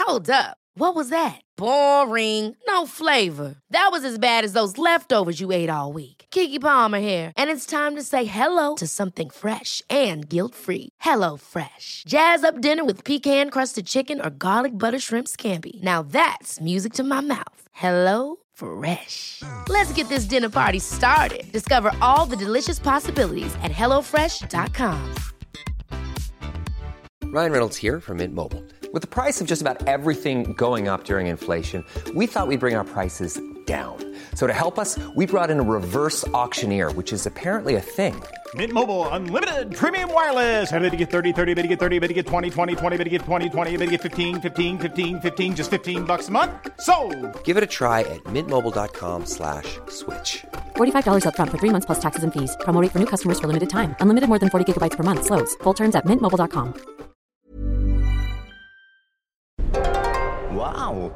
Hold up. What was that? Boring. No flavor. That was as bad as those leftovers you ate all week. Keke Palmer here, and it's time to say hello to something fresh and guilt-free. Hello Fresh. Jazz up dinner with pecan-crusted chicken or garlic butter shrimp scampi. Now that's music to my mouth. Hello Fresh. Let's get this dinner party started. Discover all the delicious possibilities at hellofresh.com. Ryan Reynolds here from Mint Mobile. With the price of just about everything going up during inflation, we thought we'd bring our prices down. So to help us, we brought in a reverse auctioneer, which is apparently a thing. Mint Mobile Unlimited Premium Wireless. How to get 30, 30, bit to get 30, bit to get 20, 20, 20, bit to get 20, 20, bit to get 15, 15, 15, 15, just $15 a month? Sold! Give it a try at mintmobile.com/switch. $45 up front for 3 months plus taxes and fees. Promo rate for new customers for limited time. Unlimited more than 40 gigabytes per month. Slows full terms at mintmobile.com. Wow.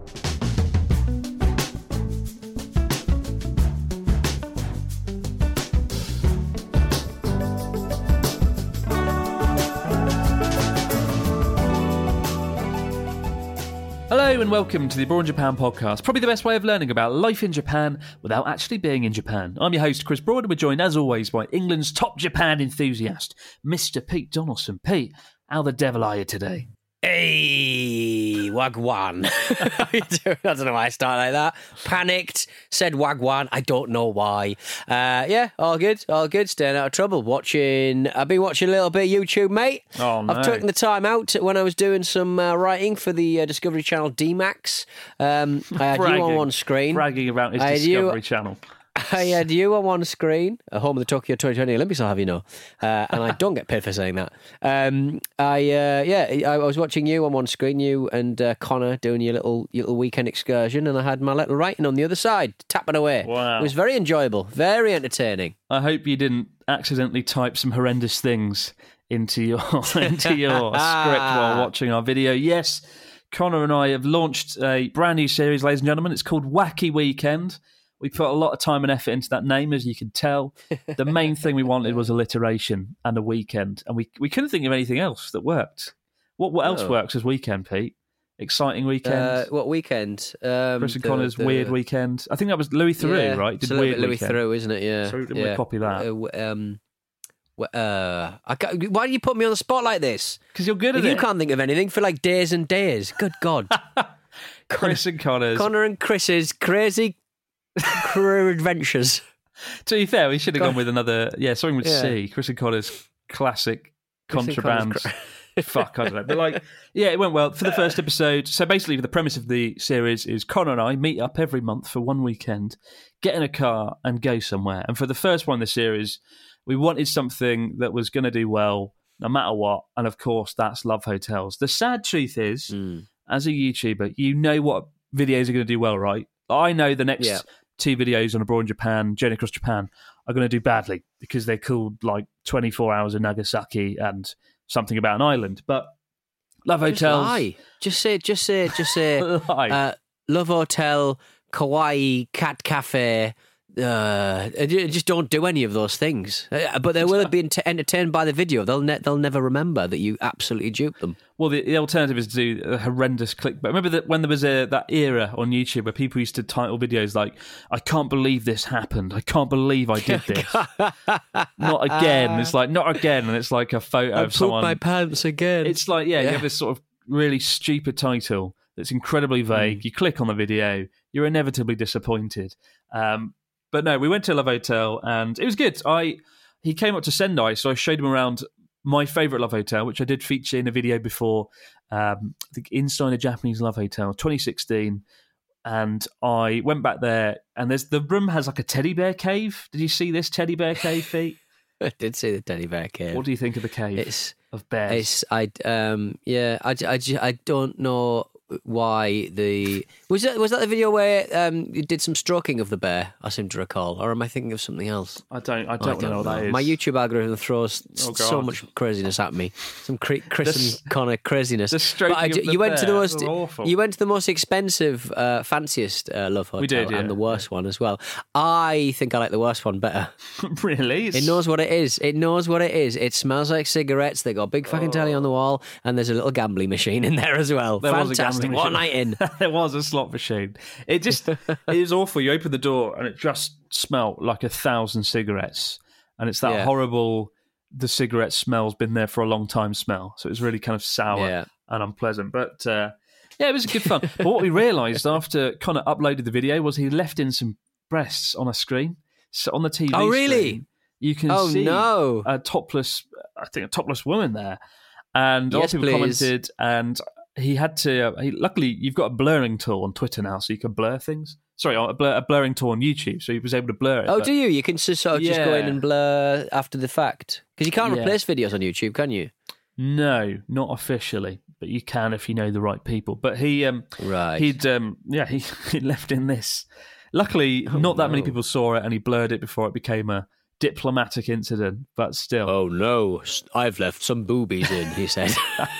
Hello and welcome to the Abroad in Japan podcast, probably the best way of learning about life in Japan without actually being in Japan. I'm your host, Chris Broad, and we're joined as always by England's top Japan enthusiast, Mr. Pete Donaldson. Pete, how the devil are you today? Hey, Wagwan. How you doing? I don't know why I start like that. Panicked, said Wagwan. I don't know why. Yeah, all good, staying out of trouble. I've been watching a little bit of YouTube, mate. Oh, no. I've taken the time out when I was doing some writing for the Discovery Channel D-Max. I had you on one screen. Bragging about his Discovery Channel. I had you on one screen, home of the Tokyo 2020 Olympics, I'll have you know, and I don't get paid for saying that. I was watching you on one screen, you and Connor doing your little weekend excursion, and I had my little writing on the other side, tapping away. Wow. It was very enjoyable, very entertaining. I hope you didn't accidentally type some horrendous things into your script while watching our video. Yes, Connor and I have launched a brand new series, ladies and gentlemen. It's called Wacky Weekend. We put a lot of time and effort into that name, as you can tell. The main thing we wanted was alliteration and a weekend, and we couldn't think of anything else that worked. What else works as weekend, Pete? Exciting weekend. What weekend? Chris and Connor's weird weekend. I think that was Louis Theroux, right? Did weird Louis Theroux, isn't it? Yeah. So we copy that. Why do you put me on the spot like this? Because you're good at it. You can't think of anything for like days and days. Good God. Chris and Connor's. Connor and Chris's crazy career adventures. To be fair, we should have gone with another. Yeah, something with C. Chris and Connor's classic contraband. Fuck, I don't know. But it went well for the first episode. So basically, the premise of the series is Connor and I meet up every month for one weekend, get in a car and go somewhere. And for the first one in the series, we wanted something that was going to do well no matter what. And of course, that's Love Hotels. The sad truth is, as a YouTuber, you know what videos are going to do well, right? I know the next 2 videos on Abroad in Japan, Journey Across Japan, are going to do badly because they're called like 24 Hours in Nagasaki and something about an island. But Love Hotels... Lie. Just say lie. Love Hotel, Kawaii, Cat Cafe... just don't do any of those things. But they will be entertained by the video. They'll never remember that you absolutely duped them. Well, the alternative is to do a horrendous clickbait. Remember that when there was that era on YouTube where people used to title videos like, I can't believe this happened. I can't believe I did this. Not again. It's like, not again. And it's like a photo of someone. I pooped my pants again. It's like, you have this sort of really stupid title that's incredibly vague. You click on the video, you're inevitably disappointed. But no, we went to Love Hotel and it was good. He came up to Sendai, so I showed him around my favourite Love Hotel, which I did feature in a video before, I think Inside a Japanese Love Hotel, 2016. And I went back there and the room has like a teddy bear cave. Did you see this teddy bear cave, Pete? I did see the teddy bear cave. What do you think of the cave of bears? I don't know why was that the video where you did some stroking of the bear, I seem to recall, or am I thinking of something else? I don't know what that is. My YouTube algorithm throws so much craziness at me, some Chris and Connor craziness. The stroking of the you went bear. to the most you went to the most expensive, fanciest Love Hotel. We did, and the worst one as well. I think I like the worst one better. Really? It knows what it is. It smells like cigarettes. They got a big fucking telly on the wall, and there's a little gambling machine in there as well. There Fantastic. was a gambling Fantastic. What a night in. There was a slot machine. It is awful. You open the door and it just smelled like 1,000 cigarettes. And it's that horrible, the cigarette smell's been there for a long time smell. So it was really kind of sour and unpleasant. But it was good fun. But what we realised after Connor uploaded the video was he left in some breasts on a screen. So on the TV screen, you can see a topless woman there. And a lot of people commented, and he had to. Luckily, you've got a blurring tool on Twitter now, so you can blur things. Sorry, a blurring tool on YouTube, so he was able to blur it. Oh, do you? You can just go in and blur after the fact, because you can't replace videos on YouTube, can you? No, not officially, but you can if you know the right people. But he left in this. Luckily, not that many people saw it, and he blurred it before it became a diplomatic incident, but still. Oh no, I've left some boobies in, he said.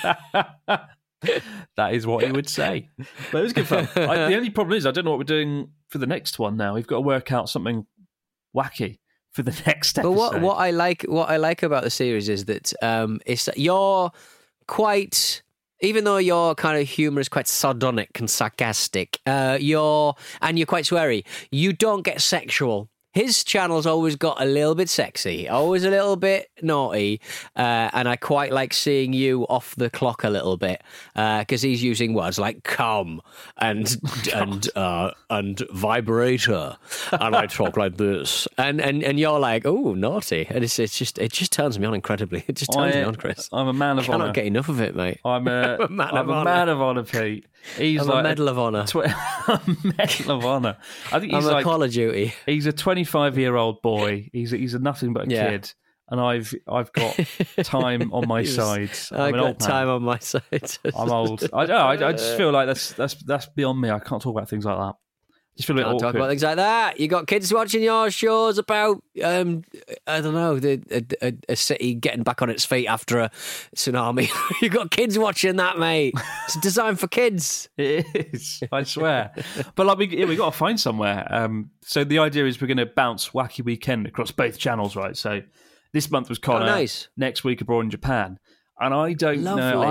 That is what he would say. But it was good fun. The only problem is I don't know what we're doing for the next one now. We've got to work out something wacky for the next episode. But what I like about the series is that you're quite, even though your kind of humour is quite sardonic and sarcastic, you're quite sweary, you don't get sexual. His channel's always got a little bit sexy, always a little bit naughty, and I quite like seeing you off the clock a little bit, because he's using words like "cum" and vibrator, and I talk like this, and you're like, oh, naughty, and it just turns me on incredibly. It just turns me on, Chris. I'm a man of honour. I cannot get enough of it, mate. I'm a man of honour, Pete. I'm like a Medal of Honour. Medal of Honour. I think he's I'm a Call of Duty. He's a 25-year-old boy. He's a nothing but a kid, and I've got time on my side. I've got time on my side. I'm old. I just feel like that's beyond me. I can't talk about things like that. Just feel a bit awkward. Talk about things like that. You got kids watching your shows about I don't know, a city getting back on its feet after a tsunami. You got kids watching that, mate. It's designed for kids. It is, I swear. But we got to find somewhere. So the idea is we're going to bounce Wacky Weekend across both channels, right? So this month was Connor. Oh, nice. Next week abroad in Japan, and I don't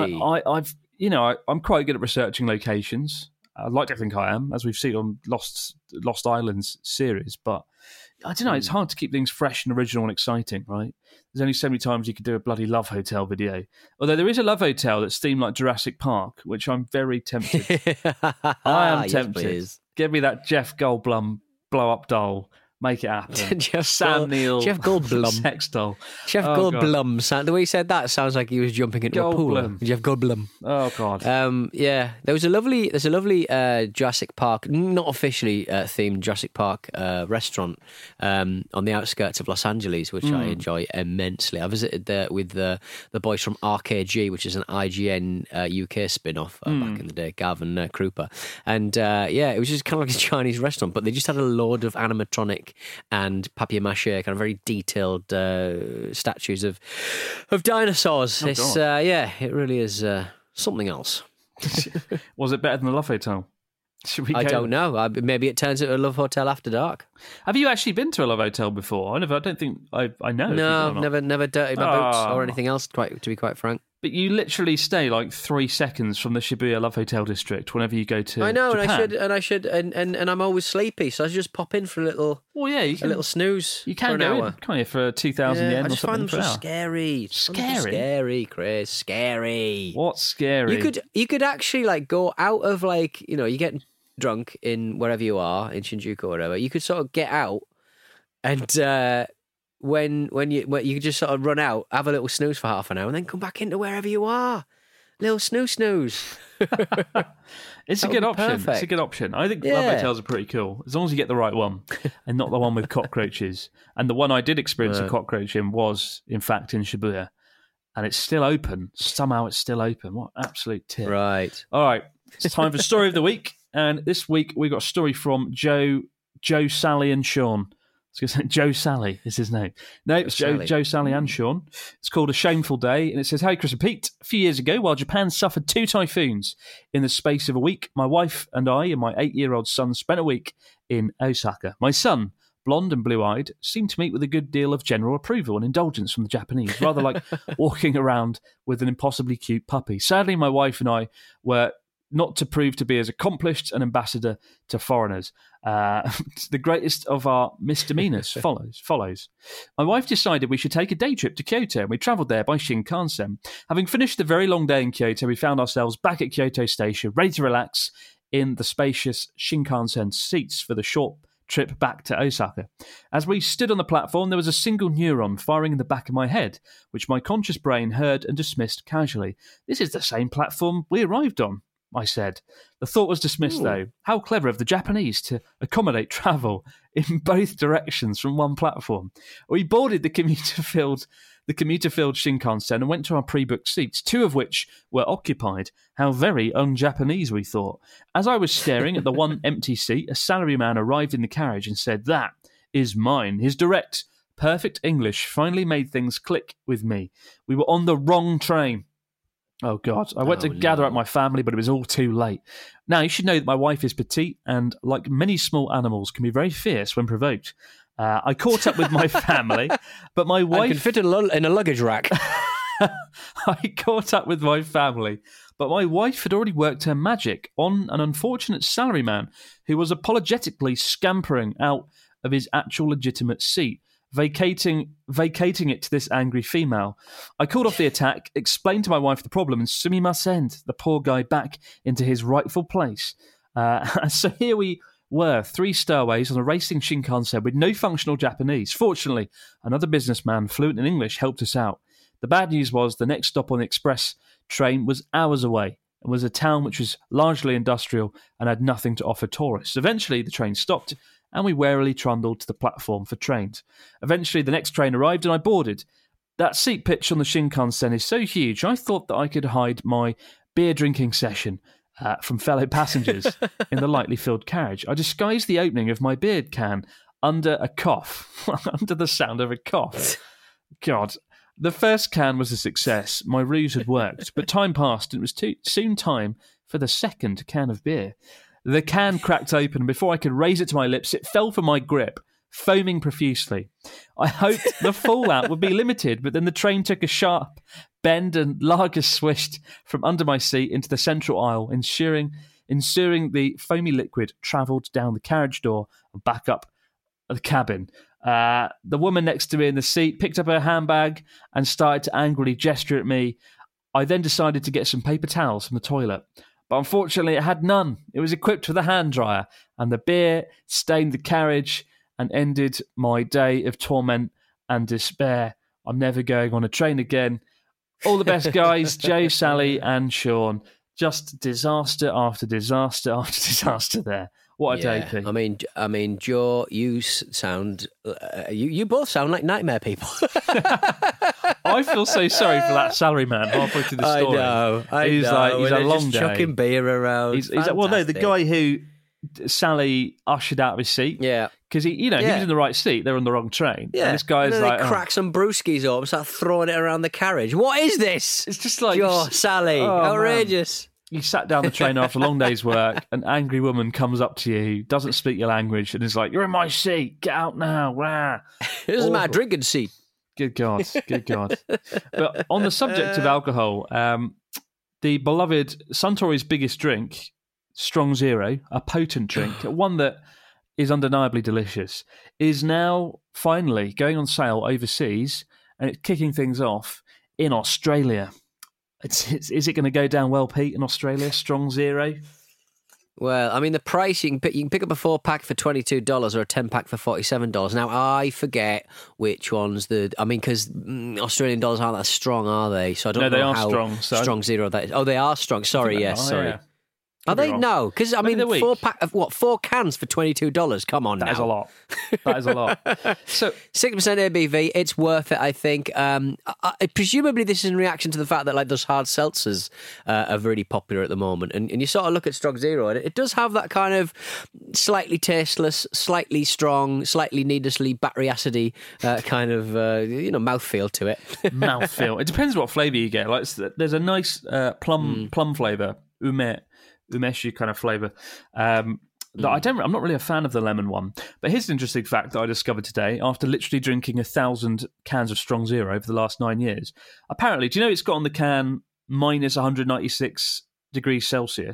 know. I'm quite good at researching locations. I'd like to think I am, as we've seen on Lost Islands series, but I don't know, it's hard to keep things fresh and original and exciting, right? There's only so many times you could do a bloody Love Hotel video. Although there is a Love Hotel that's themed like Jurassic Park, which I'm very tempted. I am tempted. Yes, give me that Jeff Goldblum blow-up doll. Make it happen. Sam Neill. Jeff Goldblum. Sex doll. Jeff Goldblum. The way he said that sounds like he was jumping into a pool. Jeff Goldblum. Oh, God. There's a lovely Jurassic Park, not officially themed Jurassic Park restaurant on the outskirts of Los Angeles, which I enjoy immensely. I visited there with the boys from RKG, which is an IGN UK spin-off back in the day, Gavin Krupa. And it was just kind of like a Chinese restaurant, but they just had a load of animatronic and papier-mâché, kind of very detailed statues of dinosaurs. It really is something else. Was it better than the Love Hotel? I don't know. Maybe it turns into a Love Hotel after dark. Have you actually been to a Love Hotel before? I don't think I know. No, never dirty my boots or anything else, to be quite frank. But you literally stay like 3 seconds from the Shibuya Love Hotel district whenever you go to I know, Japan. and I'm always sleepy, so I just pop in for a little. Well, yeah, a little snooze. You can go in, can't you, for 2,000 yen or something? I just find them so scary. Scary, Chris. Scary. What's scary? You could actually like go out of you get drunk in wherever you are in Shinjuku or whatever. You could sort of get out and. When you just sort of run out, have a little snooze for half an hour, and then come back into wherever you are. Little snooze. It's a good option. Perfect. It's a good option. I think Love Hotels are pretty cool, as long as you get the right one, and not the one with cockroaches. And the one I did experience a cockroach in was, in fact, in Shibuya, and it's still open. Somehow it's still open. What an absolute tip. Right. All right. It's time for Story of the Week, and this week we got a story from Joe, Sally, and Sean. I was going to say Joe Sally is his name. No, it's Joe, Sally and Sean. It's called A Shameful Day, and it says, "Hey, Chris and Pete, a few years ago, while Japan suffered 2 typhoons in the space of a week, my wife and I and my 8-year-old son spent a week in Osaka. My son, blonde and blue-eyed, seemed to meet with a good deal of general approval and indulgence from the Japanese, rather like walking around with an impossibly cute puppy. Sadly, my wife and I were not to prove to be as accomplished an ambassador to foreigners. The greatest of our misdemeanors follows. My wife decided we should take a day trip to Kyoto, and we travelled there by Shinkansen. Having finished the very long day in Kyoto, we found ourselves back at Kyoto Station, ready to relax in the spacious Shinkansen seats for the short trip back to Osaka. As we stood on the platform, there was a single neuron firing in the back of my head, which my conscious brain heard and dismissed casually. This is the same platform we arrived on, I said. The thought was dismissed, though. How clever of the Japanese to accommodate travel in both directions from one platform. We boarded the commuter-filled Shinkansen and went to our pre-booked seats, 2 of which were occupied. How very un-Japanese, we thought. As I was staring at the one empty seat, a salaryman arrived in the carriage and said, "That is mine." His direct, perfect English finally made things click with me. We were on the wrong train. Oh, God. I went to gather up my family, but it was all too late. Now, you should know that my wife is petite and, like many small animals, can be very fierce when provoked. I caught up with my family, but my wife... I can fit in a luggage rack. I caught up with my family, but my wife had already worked her magic on an unfortunate salaryman who was apologetically scampering out of his actual legitimate seat, vacating it to this angry female. I called off the attack, explained to my wife the problem, and sumimasen, the poor guy back into his rightful place. So here we were, 3 stowaways on a racing Shinkansen with no functional Japanese. Fortunately, another businessman fluent in English helped us out. The bad news was the next stop on the express train was hours away and was a town which was largely industrial and had nothing to offer tourists. Eventually, the train stopped and we warily trundled to the platform for trains. Eventually, the next train arrived and I boarded. That seat pitch on the Shinkansen is so huge, I thought that I could hide my beer drinking session from fellow passengers in the lightly filled carriage. I disguised the opening of my beer can under a cough, under the sound of a cough. God, the first can was a success. My ruse had worked, but time passed and it was soon time for the second can of beer. The can cracked open, and before I could raise it to my lips, it fell from my grip, foaming profusely. I hoped the fallout would be limited, but then the train took a sharp bend and lager swished from under my seat into the central aisle, ensuring the foamy liquid travelled down the carriage door and back up the cabin. The woman next to me in the seat picked up her handbag and started to angrily gesture at me. I then decided to get some paper towels from the toilet, but unfortunately it had none. It was equipped with a hand dryer, and the beer stained the carriage and ended my day of torment and despair. I'm never going on a train again. All the best, guys. Joe, Sally, and Sean. Just disaster after disaster after disaster there. What a day, Pete. I mean, Joe, you sound... you both sound like nightmare people. I feel so sorry for that salaryman halfway through the story. I He's know. He's a long just day. chucking beer around. He's well, no, the guy who Sally ushered out of his seat. Yeah. Because he was in the right seat. They're on the wrong train. Yeah. And this guy's and like... they crack some brewskis up and start throwing it around the carriage. What is this? It's just like... Joe, Sally. Outrageous. Man. You sat down the train after a long day's work, an angry woman comes up to you, doesn't speak your language, and is like, "You're in my seat. Get out now." Rah. This is my drinking seat. Good God. Good God. But on the subject of alcohol, the beloved Suntory's biggest drink, Strong Zero, a potent drink, one that is undeniably delicious, is now finally going on sale overseas, and it's kicking things off in Australia. Is it going to go down well, Pete, in Australia? Strong Zero? Well, I mean, the price, you can pick up a 4-pack for $22 or a 10-pack for $47. Now, I forget which one's because Australian dollars aren't that strong, are they? So I don't know how strong. Strong Zero that is. Oh, they are strong. Sorry, yes, sorry. Yeah. Are they? No, because, 4-pack of 4 cans for $22? Come on now. That is a lot. That is a lot. So 6% ABV, it's worth it, I think. Presumably this is in reaction to the fact that those hard seltzers are really popular at the moment. And you sort of look at Strong Zero and it does have that kind of slightly tasteless, slightly strong, slightly needlessly battery acidy kind of, mouthfeel to it. Mouthfeel. It depends what flavour you get. There's a nice plum flavour, umeshi kind of flavour. I'm not really a fan of the lemon one. But here's an interesting fact that I discovered today after literally drinking 1,000 cans of Strong Zero over the last 9 years. Apparently, do you know it's got on the can minus 196 degrees Celsius?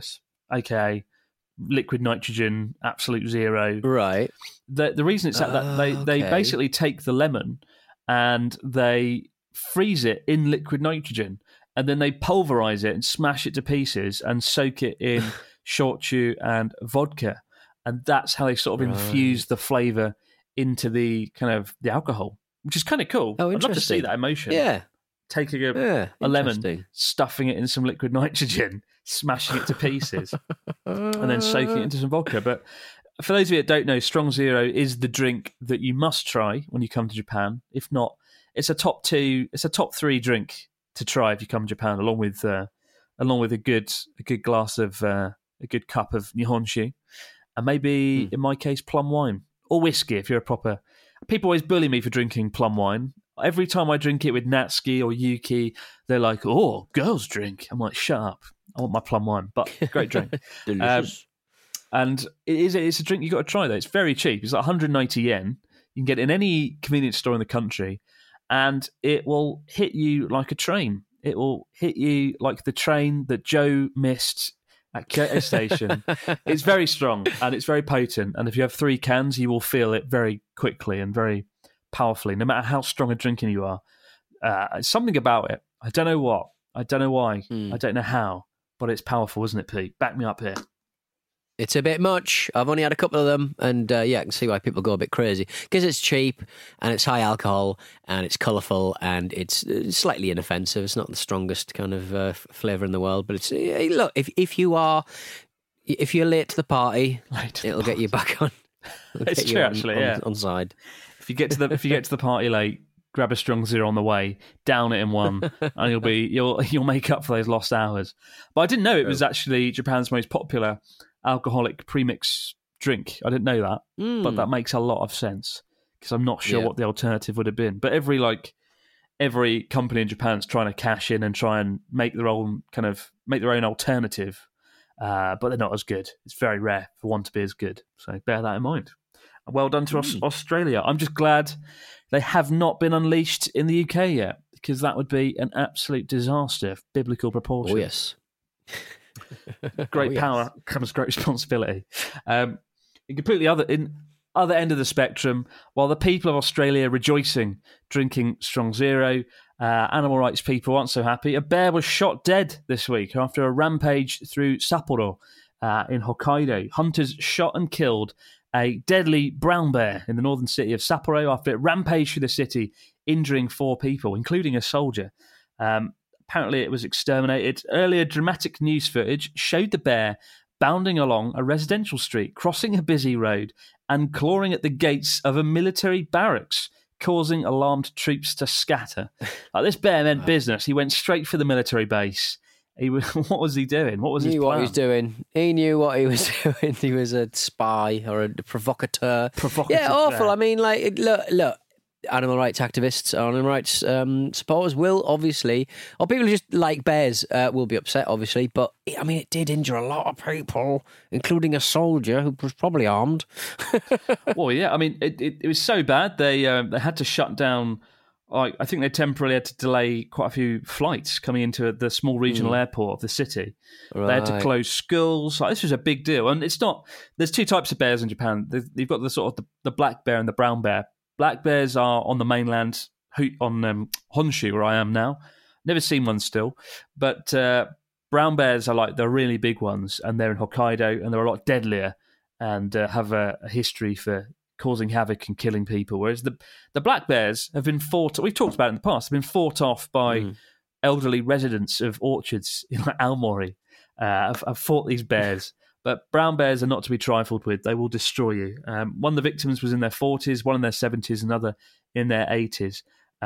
aka liquid nitrogen, absolute zero. Right. The reason it's at that, they basically take the lemon and they freeze it in liquid nitrogen, and then they pulverize it and smash it to pieces and soak it in shochu and vodka, and that's how they sort of infuse the flavour into the kind of the alcohol, which is kind of cool. Oh, I'd love to see that emotion. Yeah. Taking a lemon, stuffing it in some liquid nitrogen, smashing it to pieces, and then soaking it into some vodka. But for those of you that don't know, Strong Zero is the drink that you must try when you come to Japan. If not, it's a top 3 drink to try if you come to Japan, along with a good glass of a good cup of Nihonshu, and maybe in my case plum wine or whiskey if you're a proper. People always bully me for drinking plum wine. Every time I drink it with Natsuki or Yuki, they're like, "Oh, girls drink." I'm like, "Shut up! I want my plum wine." But great drink, Delicious. And it's a drink you got to try though. It's very cheap. It's like 180 yen. You can get it in any convenience store in the country, and it will hit you like a train. It will hit you like the train that Joe missed at Kyoto Station. It's very strong and it's very potent. And if you have 3 cans, you will feel it very quickly and very powerfully, no matter how strong a drinker you are. Something about it. I don't know what. I don't know why. I don't know how. But it's powerful, isn't it, Pete? Back me up here. It's a bit much. I've only had a couple of them, and I can see why people go a bit crazy. Because it's cheap, and it's high alcohol, and it's colourful, and it's slightly inoffensive. It's not the strongest kind of flavour in the world, but it's look. If you're late to the party, it'll get you back on. It's true, actually. On side. If you get to the party late, grab a Strong Zero on the way, down it in one, and you'll make up for those lost hours. But I didn't know it was actually Japan's most popular alcoholic premix drink. I didn't know that, but that makes a lot of sense because I'm not sure what the alternative would have been. But every company in Japan's trying to cash in and try and make their own alternative, but they're not as good. It's very rare for one to be as good. So bear that in mind. Well done to Australia. I'm just glad they have not been unleashed in the UK yet, because that would be an absolute disaster of biblical proportions. Oh, yes. Great power comes great responsibility. In other end of the spectrum, while the people of Australia are rejoicing, drinking Strong Zero, animal rights people aren't so happy. A bear was shot dead this week after a rampage through Sapporo in Hokkaido. Hunters shot and killed a deadly brown bear in the northern city of Sapporo after it rampaged through the city, injuring 4 people, including a soldier. Apparently it was exterminated. Earlier, dramatic news footage showed the bear bounding along a residential street, crossing a busy road, and clawing at the gates of a military barracks, causing alarmed troops to scatter. This bear meant business. He went straight for the military base. What was he doing? What was his plan? He knew what he was doing. He knew what he was doing. He was a spy or a provocateur. Yeah, awful. Bear. I mean, like, look. Animal rights activists, animal rights supporters will obviously, or people who just like bears will be upset, obviously. But I mean, it did injure a lot of people, including a soldier who was probably armed. Well, yeah. I mean, it was so bad they had to shut down. I think they temporarily had to delay quite a few flights coming into the small regional airport of the city. Right. They had to close schools. This was a big deal, and it's not. There's 2 types of bears in Japan. You've got the sort of the black bear and the brown bear. Black bears are on the mainland, on Honshu, where I am now. Never seen one still. But brown bears are like the really big ones, and they're in Hokkaido, and they're a lot deadlier and have a history for causing havoc and killing people. Whereas the black bears have been fought, we've talked about it in the past, have been fought off by elderly residents of orchards in Aomori. Have fought these bears. But brown bears are not to be trifled with. They will destroy you. One of the victims was in their 40s, one in their 70s, another in their 80s.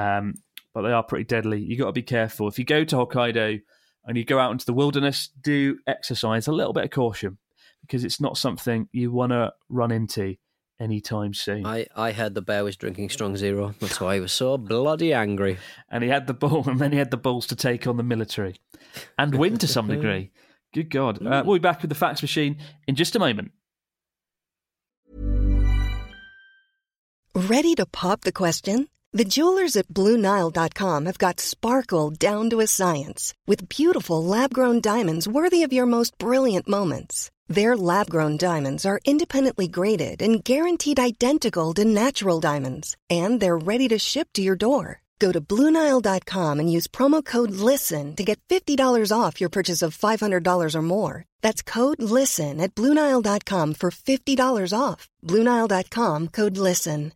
But they are pretty deadly. You've got to be careful. If you go to Hokkaido and you go out into the wilderness, do exercise a little bit of caution, because it's not something you want to run into anytime soon. I heard the bear was drinking Strong Zero. That's why he was so bloody angry. And he had the ball, and then he had the balls to take on the military and win to some degree. Good God. We'll be back with the Facts Machine in just a moment. Ready to pop the question? The jewelers at BlueNile.com have got sparkle down to a science with beautiful lab-grown diamonds worthy of your most brilliant moments. Their lab-grown diamonds are independently graded and guaranteed identical to natural diamonds, and they're ready to ship to your door. Go to BlueNile.com and use promo code LISTEN to get $50 off your purchase of $500 or more. That's code LISTEN at BlueNile.com for $50 off. BlueNile.com, code LISTEN.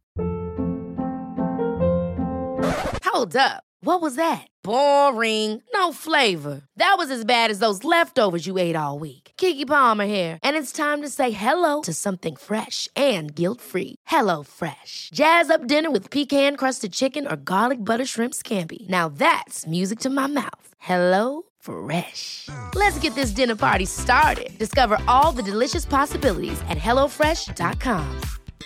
Hold up. What was that? Boring. No flavor. That was as bad as those leftovers you ate all week. Keke Palmer here, and it's time to say hello to something fresh and guilt-free. Hello Fresh. Jazz up dinner with pecan-crusted chicken or garlic butter shrimp scampi. Now that's music to my mouth. Hello Fresh. Let's get this dinner party started. Discover all the delicious possibilities at HelloFresh.com.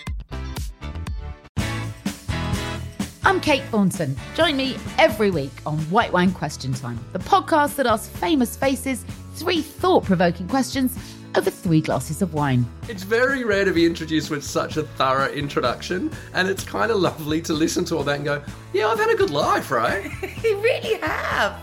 I'm Kate Thornton. Join me every week on White Wine Question Time, the podcast that asks famous faces 3 thought-provoking questions over 3 glasses of wine. It's very rare to be introduced with such a thorough introduction, and it's kind of lovely to listen to all that and go, yeah, I've had a good life, right? You really have.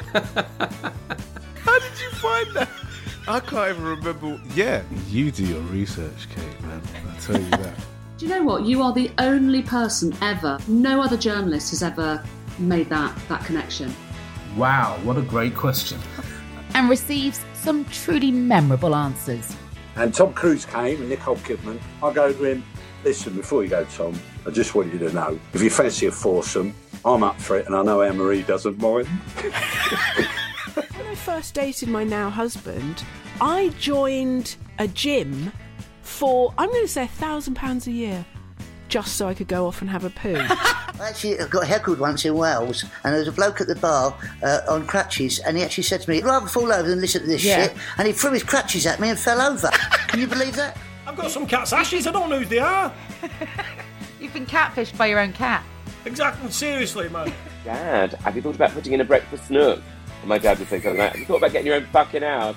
How did you find that? I can't even remember. Yeah, you do your research, Kate, man. I'll tell you that. Do you know what? You are the only person ever, no other journalist has ever made that connection. Wow, what a great question. And receives some truly memorable answers. And Tom Cruise came and Nicole Kidman. I go to him, listen, before you go, Tom, I just want you to know, if you fancy a foursome, I'm up for it, and I know Anne-Marie doesn't mind. When I first dated my now husband, I joined a gym for, I'm going to say, £1,000 a year, just so I could go off and have a poo. I actually got heckled once in Wales, and there was a bloke at the bar on crutches, and he actually said to me, I'd rather fall over than listen to this shit, and he threw his crutches at me and fell over. Can you believe that? I've got some cat's ashes, I don't know who they are. You've been catfished by your own cat. Exactly, seriously, man. Dad, have you thought about putting in a breakfast nook? And my dad would say something like, have you thought about getting your own fucking house?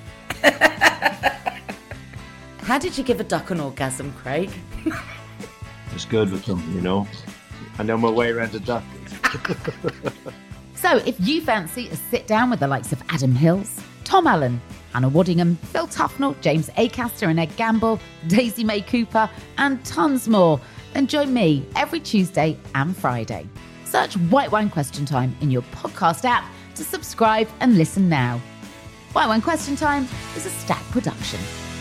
How did you give a duck an orgasm, Craig? It's good with them, you know. I know my way around a duck. So if you fancy a sit down with the likes of Adam Hills, Tom Allen, Anna Waddingham, Phil Tufnell, James Acaster and Ed Gamble, Daisy May Cooper, and tons more, then join me every Tuesday and Friday. Search White Wine Question Time in your podcast app to subscribe and listen now. White Wine Question Time is a Stack production.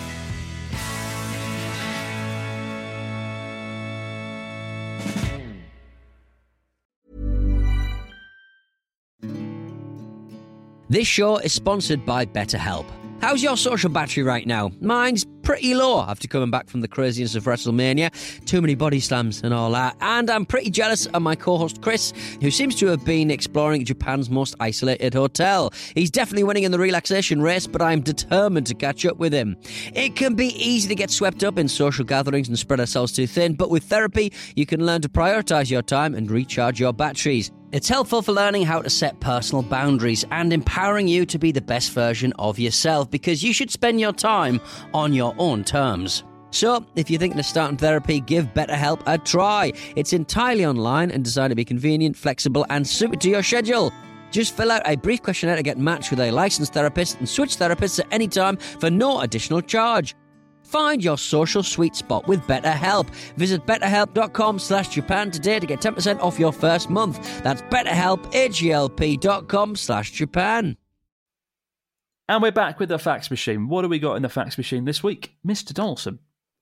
This show is sponsored by BetterHelp. How's your social battery right now? Mine's pretty low after coming back from the craziness of WrestleMania. Too many body slams and all that. And I'm pretty jealous of my co-host Chris, who seems to have been exploring Japan's most isolated hotel. He's definitely winning in the relaxation race, but I'm determined to catch up with him. It can be easy to get swept up in social gatherings and spread ourselves too thin, but with therapy, you can learn to prioritise your time and recharge your batteries. It's helpful for learning how to set personal boundaries and empowering you to be the best version of yourself, because you should spend your time on your own terms. So, if you're thinking of starting therapy, give BetterHelp a try. It's entirely online and designed to be convenient, flexible and suited to your schedule. Just fill out a brief questionnaire to get matched with a licensed therapist and switch therapists at any time for no additional charge. Find your social sweet spot with BetterHelp. Visit betterhelp.com/Japan today to get 10% off your first month. That's BetterHelp, HELP.com/Japan. And we're back with the fax machine. What do we got in the fax machine this week, Mr. Donaldson?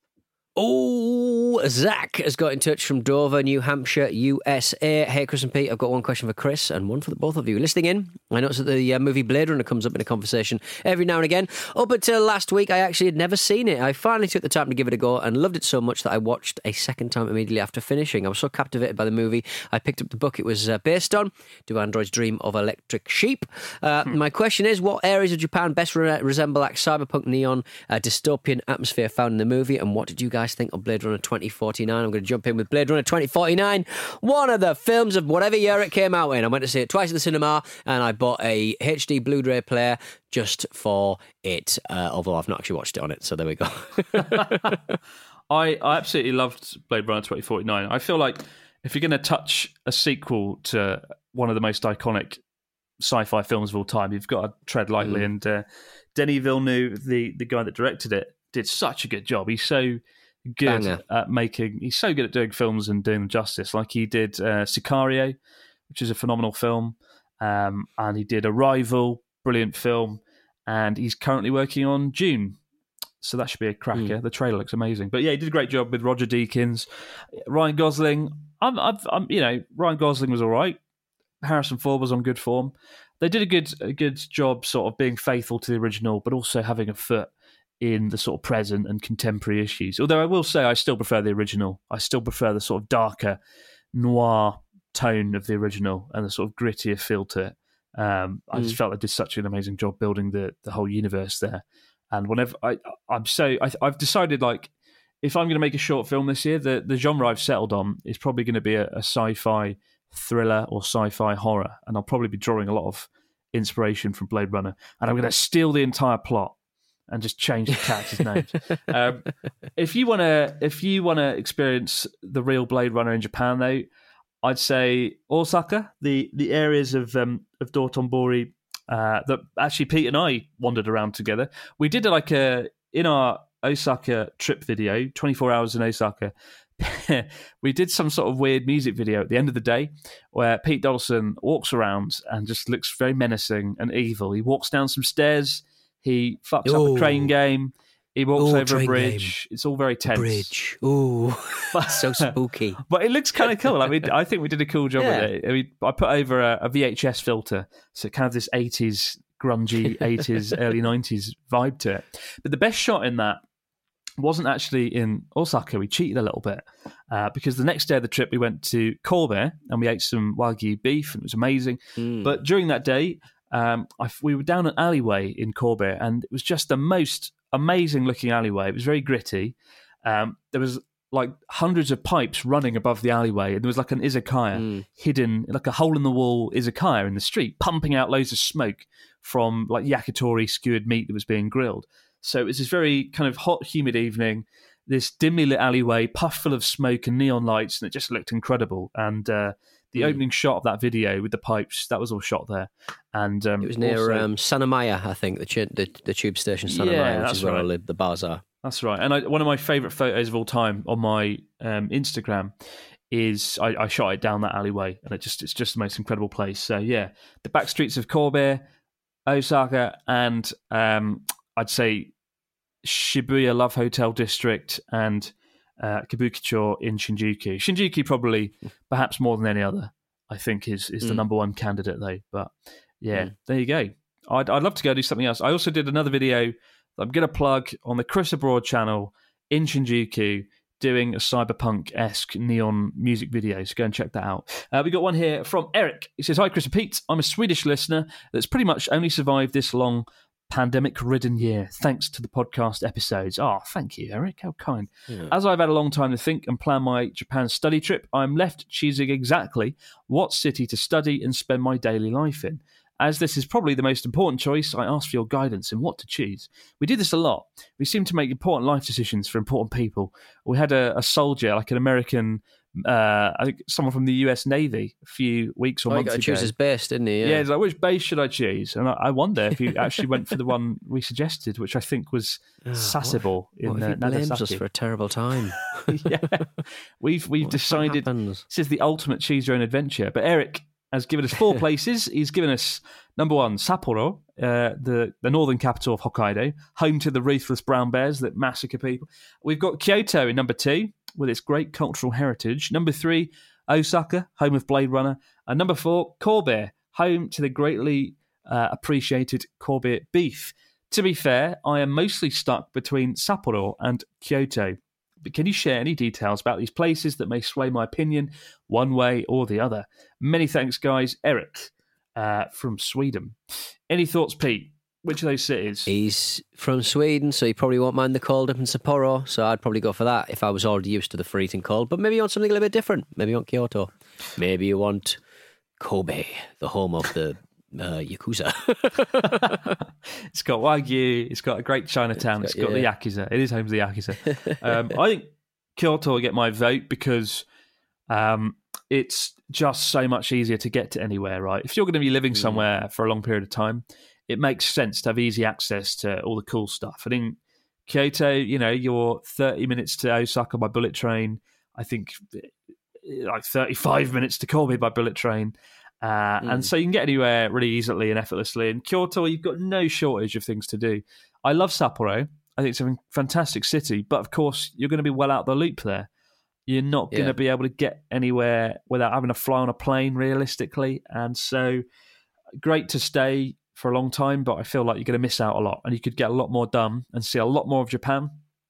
Oh, Zach has got in touch from Dover, New Hampshire, USA. Hey, Chris and Pete, I've got one question for Chris and one for the both of you. Listening in, I noticed that the movie Blade Runner comes up in a conversation every now and again. Up until last week, I actually had never seen it. I finally took the time to give it a go and loved it so much that I watched a second time immediately after finishing. I was so captivated by the movie, I picked up the book it was based on, Do Androids Dream of Electric Sheep? My question is, what areas of Japan best resemble that cyberpunk neon dystopian atmosphere found in the movie, and what did you guys think of Blade Runner 2049? I'm going to jump in with Blade Runner 2049, one of the films of whatever year it came out in. I went to see it twice at the cinema, and I bought a HD Blu-ray player just for it, although I've not actually watched it on it, so there we go. I absolutely loved Blade Runner 2049. I feel like if you're going to touch a sequel to one of the most iconic sci-fi films of all time, you've got to tread lightly. And Denis Villeneuve, the guy that directed it, did such a good job. He's so good he's so good at doing films and doing them justice. Like he did Sicario, which is a phenomenal film, and he did Arrival, brilliant film, and he's currently working on Dune. So that should be a cracker. The trailer looks amazing. But yeah, he did a great job with Roger Deakins. Ryan Gosling, Ryan Gosling was all right. Harrison Ford was on good form. They did a good job sort of being faithful to the original, but also having a foot in the sort of present and contemporary issues. Although I will say I still prefer the original. I still prefer the sort of darker noir tone of the original and the sort of grittier feel to it. I just felt they did such an amazing job building the whole universe there. And whenever I've decided, like, if I'm going to make a short film this year, the genre I've settled on is probably going to be a sci-fi thriller or sci-fi horror, and I'll probably be drawing a lot of inspiration from Blade Runner, and I'm going to steal the entire plot and just change the characters' names. If you want to experience the real Blade Runner in Japan, though, I'd say Osaka, the areas of Dotonbori that actually Pete and I wandered around together. We did in our Osaka trip video, 24 hours in Osaka. We did some sort of weird music video at the end of the day where Pete Donaldson walks around and just looks very menacing and evil. He walks down some stairs. He fucks up a train game. He walks over a bridge. It's all very tense. Bridge. Ooh, so spooky. But it looks kind of cool. I mean, I think we did a cool job with it. I mean, I put over a VHS filter, so kind of this 80s, grungy 80s, early 90s vibe to it. But the best shot in that wasn't actually in Osaka. We cheated a little bit because the next day of the trip we went to Kobe and we ate some Wagyu beef and it was amazing. But during that day, we were down an alleyway in Kobe and it was just the most amazing looking alleyway. It was very gritty. There was like hundreds of pipes running above the alleyway and there was like an izakaya hidden, like a hole in the wall izakaya in the street, pumping out loads of smoke from like yakitori skewered meat that was being grilled. So it was this very kind of hot, humid evening, this dimly lit alleyway, puffed full of smoke and neon lights, and it just looked incredible. And the opening shot of that video with the pipes, that was all shot there. And it was near Sanamaya, I think, the tube station Sanamaya, which is where all the bars are. That's right. And one of my favourite photos of all time on my Instagram is I shot it down that alleyway, and it's just the most incredible place. So yeah, the back streets of Kobe, Osaka, and I'd say Shibuya Love Hotel District and Kabukicho in Shinjuku. Shinjuku probably, perhaps more than any other, I think is the number one candidate though. But yeah, there you go. I'd love to go do something else. I also did another video that I'm going to plug on the Chris Abroad channel in Shinjuku, doing a cyberpunk-esque neon music video, so go and check that out. We got one here from Eric. He says, "Hi Chris and Pete, I'm a Swedish listener that's pretty much only survived this long pandemic-ridden year, thanks to the podcast episodes." Oh, thank you, Eric. How kind. Yeah. As I've had a long time to think and plan my Japan study trip, I'm left choosing exactly what city to study and spend my daily life in. As this is probably the most important choice, I ask for your guidance in what to choose. We do this a lot. We seem to make important life decisions for important people. We had a soldier, like an American, I think someone from the US Navy, a few weeks or months ago. He got to choose his base, didn't he? Yeah, he's like, which base should I choose? And I wonder if he actually went for the one we suggested, which I think was Sasebo in Nagasaki. Blames us for a terrible time. Yeah, we've decided this is the ultimate choose your own adventure. But Eric has given us 4 places. He's given us, number 1, Sapporo, the northern capital of Hokkaido, home to the ruthless brown bears that massacre people. We've got Kyoto in number 2, with its great cultural heritage. Number 3, Osaka, home of Blade Runner. And number 4, Kobe, home to the greatly appreciated Kobe beef. To be fair, I am mostly stuck between Sapporo and Kyoto. But can you share any details about these places that may sway my opinion one way or the other? Many thanks, guys. Eric from Sweden. Any thoughts, Pete? Which of those cities? He's from Sweden, so he probably won't mind the cold up in Sapporo, so I'd probably go for that if I was already used to the freezing cold. But maybe you want something a little bit different. Maybe you want Kyoto. Maybe you want Kobe, the home of the Yakuza. It's got Wagyu, it's got a great Chinatown, it's got the Yakuza. It is home to the Yakuza. I think Kyoto will get my vote because it's just so much easier to get to anywhere, right? If you're going to be living somewhere for a long period of time, it makes sense to have easy access to all the cool stuff. I think Kyoto, you're 30 minutes to Osaka by bullet train. I think like 35 minutes to Kobe by bullet train. And so you can get anywhere really easily and effortlessly. In Kyoto, you've got no shortage of things to do. I love Sapporo. I think it's a fantastic city. But of course, you're going to be well out the loop there. You're not going to be able to get anywhere without having to fly on a plane, realistically. And so great to stay for a long time, but I feel like you're going to miss out a lot. And you could get a lot more done and see a lot more of Japan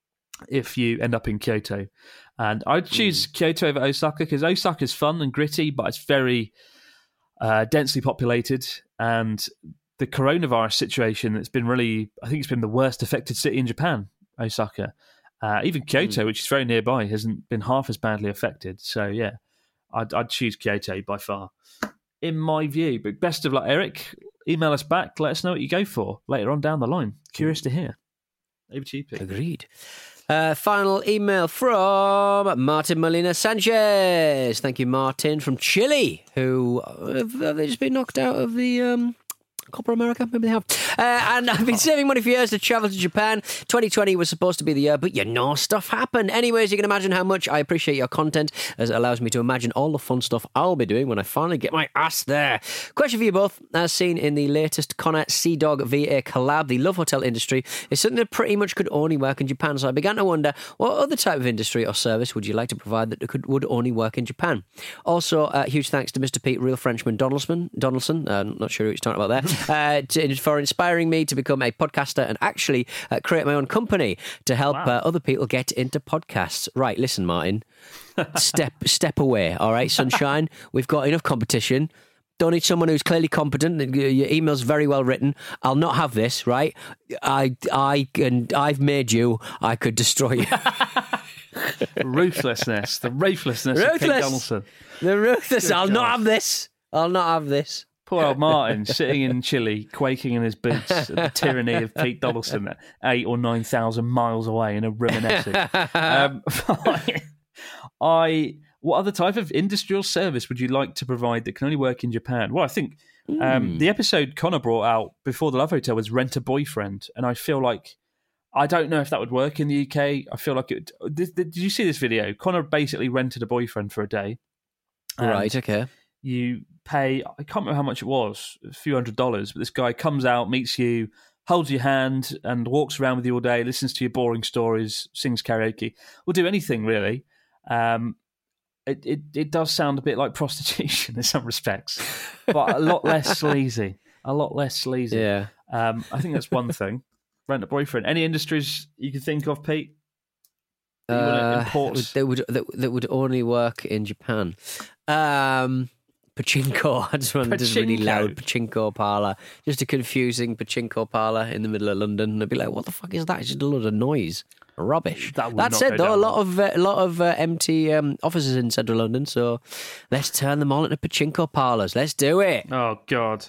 if you end up in Kyoto. And I'd choose Kyoto over Osaka because Osaka's fun and gritty, but it's very densely populated. And the coronavirus situation that's been I think it's been the worst affected city in Japan, Osaka. Even Kyoto, which is very nearby, hasn't been half as badly affected. So, yeah, I'd choose Kyoto by far, in my view. But best of luck, Eric. Email us back. Let us know what you go for later on down the line. Curious to hear. Over to you, Pete. Agreed. Final email from Martin Molina Sanchez. Thank you, Martin, from Chile, who have they just been knocked out of the Copa America? Maybe they have. And I've been saving money for years to travel to Japan. 2020 was supposed to be the year, but stuff happened. Anyways, you can imagine how much I appreciate your content, as it allows me to imagine all the fun stuff I'll be doing when I finally get my ass there. Question for you both. As seen in the latest Connor Sea Dog VA collab, the love hotel industry is something that pretty much could only work in Japan. So I began to wonder, what other type of industry or service would you like to provide that would only work in Japan? Also, huge thanks to Mr. Pete, Real Frenchman Donaldson. Not sure who he's talking about there. For inspiring me to become a podcaster and actually create my own company to help other people get into podcasts. Right, listen, Martin, step away, all right, sunshine. We've got enough competition. Don't need someone who's clearly competent. Your email's very well written. I'll not have this, right? I've made you. I could destroy you. Ruthlessness. The ruthlessness of Pete Donaldson. The ruthless. I'll not have this. I'll not have this. Poor old Martin, sitting in Chile, quaking in his boots at the tyranny of Pete Donaldson, 8,000 or 9,000 miles away in a room in Essex. What other type of industrial service would you like to provide that can only work in Japan? Well, I think the episode Connor brought out before the Love Hotel was Rent a Boyfriend, and I feel like I don't know if that would work in the UK. I feel like it. Did you see this video? Connor basically rented a boyfriend for a day. Right. Okay. You pay, I can't remember how much it was, a few $100s, but this guy comes out, meets you, holds your hand and walks around with you all day, listens to your boring stories, sings karaoke, will do anything really. It does sound a bit like prostitution in some respects, but a lot less sleazy. Yeah. I think that's one thing. Rent a boyfriend. Any industries you can think of, Pete? That would only work in Japan. Pachinko. I just wanted a really loud pachinko parlour. Just a confusing pachinko parlour in the middle of London. And I'd be like, what the fuck is that? It's just a load of noise. Rubbish. That said, though, a lot of empty offices in central London, so let's turn them all into pachinko parlours. Let's do it. Oh, God.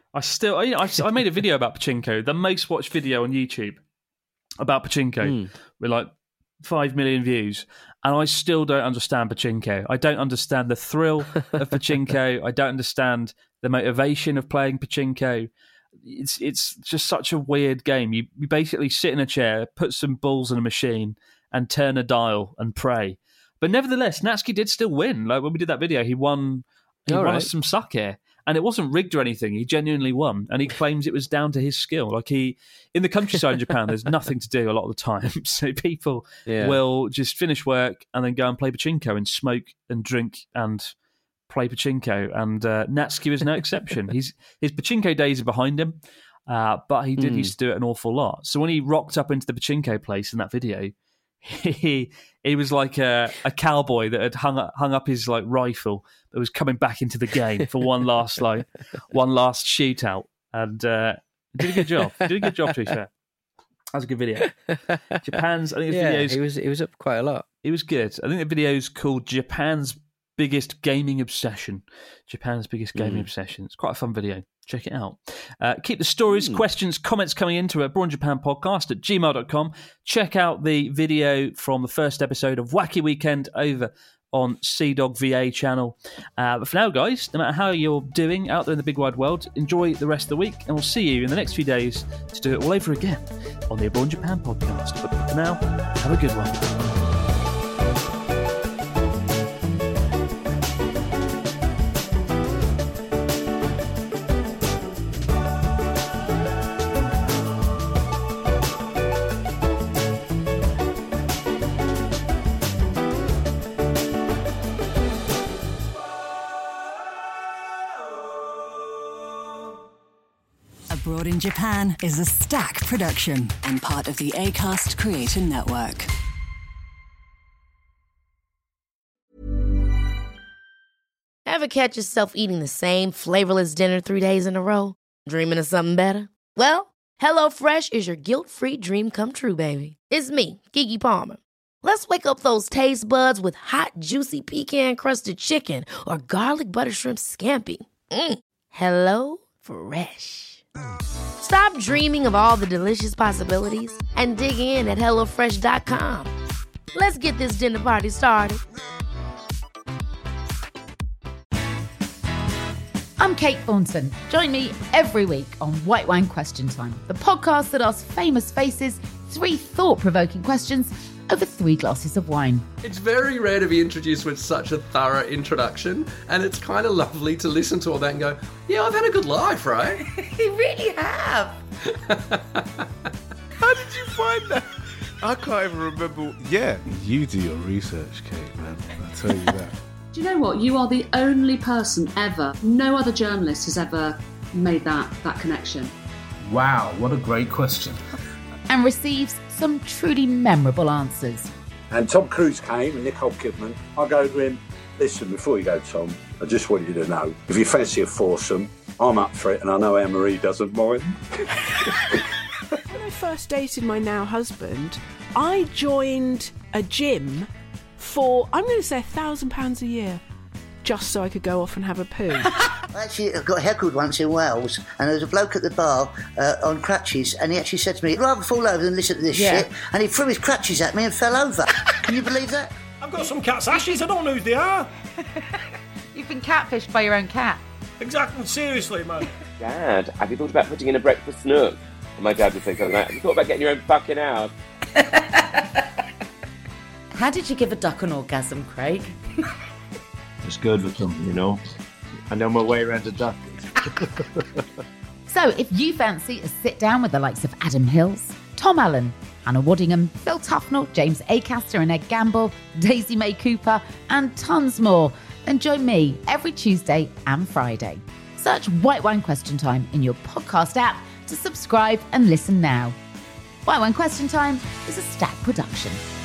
I made a video about pachinko, the most watched video on YouTube about pachinko, with like 5 million views, and I still don't understand pachinko. I don't understand the thrill of pachinko. I don't understand the motivation of playing pachinko. It's just such a weird game. You basically sit in a chair, put some balls in a machine, and turn a dial and pray. But nevertheless, Natsuki did still win. Like when we did that video, he won us some sake. And it wasn't rigged or anything. He genuinely won. And he claims it was down to his skill. Like in the countryside in Japan, there's nothing to do a lot of the time. So people will just finish work and then go and play pachinko and smoke and drink and play pachinko. And Natsuki is no exception. His pachinko days are behind him, but he did used to do it an awful lot. So when he rocked up into the pachinko place in that video, he was like a cowboy that had hung up his like rifle that was coming back into the game for one last shootout, and did a good job. To be fair, that was a good video. Japan's, I think the videos. He was up quite a lot. It was good. I think the video's called Japan's Biggest Gaming Obsession. Japan's Biggest Gaming Obsession. It's quite a fun video. Check it out. Keep the stories, questions, comments coming into Abroad in Japan podcast at gmail.com. Check out the video from the first episode of Wacky Weekend over on CDog VA channel. But for now, guys, no matter how you're doing out there in the big wide world, enjoy the rest of the week, and we'll see you in the next few days to do it all over again on the Abroad in Japan podcast. But for now, have a good one. Abroad in Japan is a Stack production and part of the Acast Creator Network. Ever catch yourself eating the same flavorless dinner 3 days in a row? Dreaming of something better? Well, HelloFresh is your guilt-free dream come true, baby. It's me, Keke Palmer. Let's wake up those taste buds with hot, juicy pecan-crusted chicken or garlic butter shrimp scampi. Hello Fresh. Stop dreaming of all the delicious possibilities and dig in at HelloFresh.com. Let's get this dinner party started. I'm Kate Thornton. Join me every week on White Wine Question Time, the podcast that asks famous faces 3 thought-provoking questions over 3 glasses of wine. It's very rare to be introduced with such a thorough introduction, and it's kind of lovely to listen to all that and go, yeah, I've had a good life, right? You really have. How did you find that? I can't even remember. Yeah, you do your research, Kate, man. I tell you that. Do you know what? You are the only person ever, no other journalist has ever made that connection. Wow, what a great question. And receives some truly memorable answers. And Tom Cruise came and Nicole Kidman. I go to him, listen, before you go, Tom, I just want you to know, if you fancy a foursome, I'm up for it, and I know Anne-Marie doesn't mind. When I first dated my now husband, I joined a gym for, I'm going to say £1,000 a year, just so I could go off and have a poo. Actually, I got heckled once in Wales, and there was a bloke at the bar on crutches, and he actually said to me, I'd rather fall over than listen to this shit, and he threw his crutches at me and fell over. Can you believe that? I've got some cat's ashes, I don't know who they are. You've been catfished by your own cat. Exactly, seriously, man. Dad, have you thought about putting in a breakfast nook? And my dad would say something like, have you thought about getting your own fucking house? How did you give a duck an orgasm, Craig? It's good with them, you know. I know my way around a duck. So if you fancy a sit-down with the likes of Adam Hills, Tom Allen, Hannah Waddingham, Phil Tufnell, James Acaster and Ed Gamble, Daisy May Cooper, and tons more, then join me every Tuesday and Friday. Search White Wine Question Time in your podcast app to subscribe and listen now. White Wine Question Time is a Stack production.